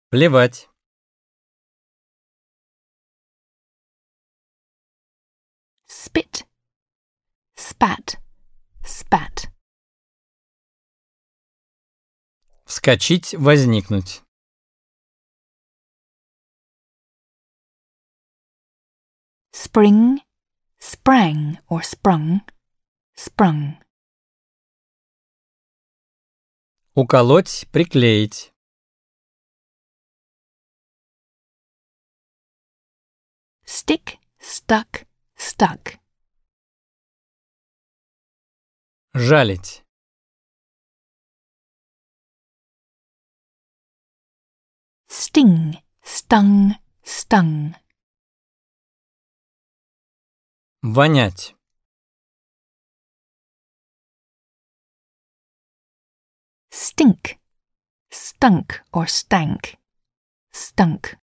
Плевать. Spit, spat, spat. Вскочить, возникнуть. Spring, sprang or sprung, sprung. Уколоть, приклеить. Stick, stuck, stuck. Жалить. Sting, stung, stung. Вонять. Stink, stunk or stank, stunk.